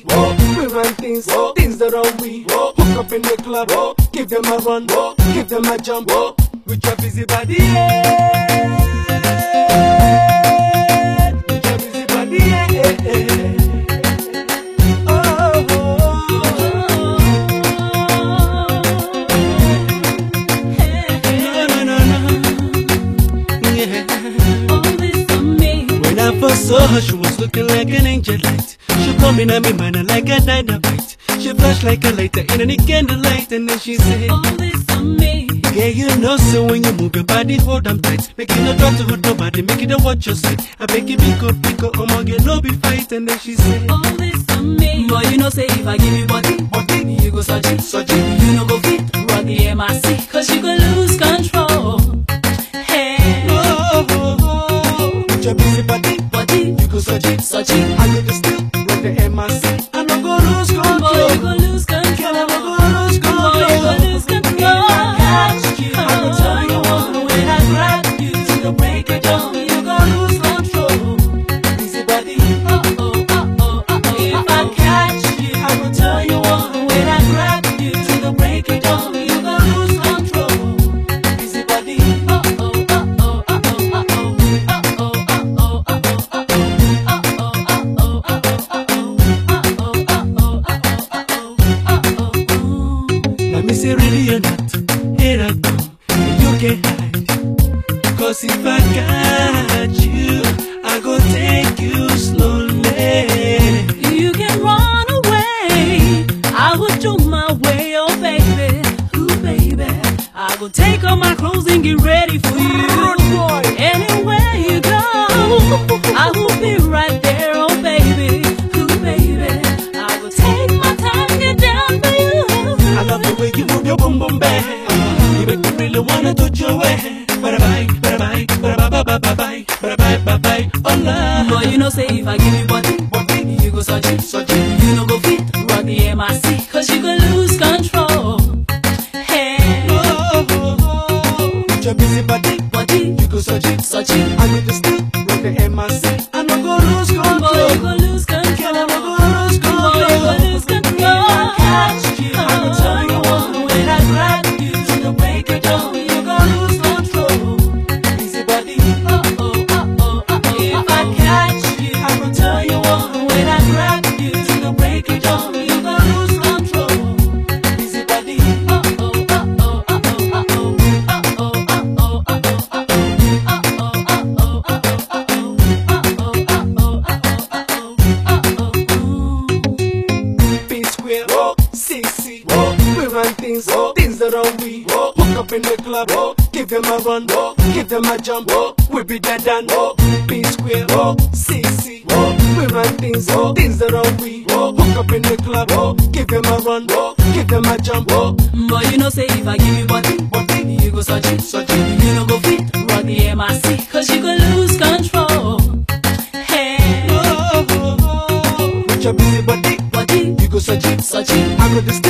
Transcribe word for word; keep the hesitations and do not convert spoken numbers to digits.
Whoa. We run things, Whoa. Things that are we. Whoa. Hook up in the club, Whoa. Give them a run, Whoa. Give them a jump, Whoa. With your busy body, yeah. With your busy body, yeah. First saw her, she was looking like an angel light. She come in at me man like a dynamite. She flashed like a lighter in any candlelight, and then she said, all this on me. Yeah, you know, so when you move your body, hold them tight. Make it no drop to hurt nobody, make it a watch your side. I beg you, pick up, pick up, oh get no be fight. And then she said, all this on me. Boy, you know, say if I give you body, body, you go search it, search it. You know, go fit, rock the M I C, cause you go lose control. Hey, oh, oh, oh. With your busy body, body, you go search it, search it. I go to steal, with the M I C, I no go lose control. Boy, you go lose control. Girl, I no go lose control. Boy, you go lose control. Catch you, I go tell you one when I grab you to the break of dawn. You go lose control. Busy body, Oh, oh, oh, oh, oh, oh. if I catch you, I go tell you one when I grab you to the break of dawn. You go lose control. Busy body, Oh, oh, oh, oh, oh, oh, oh, oh, oh, oh, let me say really or not, here I come, and you can't hide. Cause if I got you, I go take you slowly. you can run away. I will do my way, oh baby, ooh baby. I will take off my clothes and get ready for you. Anywhere you go, I will be right there, oh baby, ooh baby. I will take my time to get down for you. I love the way you move your boom boom bang. You make me really wanna touch your way. Bye bye, bye bye, bye bye, bye bye, bye bye, bye bye, bye. Oh love. Boy, you know say if I give you body, body, you go search it, search it. you know go fit, rock the M I C, cause you go lose control. Hey, Oh, oh, oh. With your busy body, body, you go search it, search it. I go to steal, with the M I C, I no go lose Boy, you control. go lose control. Girl, I no go lose Boy, you go control. lose control. If I catch you, I go tell you one when I grab you to the break of dawn. You go lose control. Busy body, Oh, oh, oh, oh, oh, if oh, I oh. catch you, I go tell you one when I grab you to the break of dawn. You go lose control. Busy body, Oh, oh, oh, oh, oh, oh, oh, oh, oh, oh, oh, P square, whoa, six C, whoa. We run things, whoa. Things that are we, whoa. Hook up in the club, whoa. Give them a run, whoa. Give them a jump, whoa. We be dead and whoa. P square, whoa, six C, whoa. We run things, whoa. Things that are we, whoa. Hook up in the club, whoa. Give them a run, whoa. Give them a jump, whoa. Boy, you know say if I give you body, Body, you go search it, search it. you know go fit, rock the M I C, cause you go lose control. Hey, Oh, oh, oh. With your busy body, body, you go search it, search it. I go to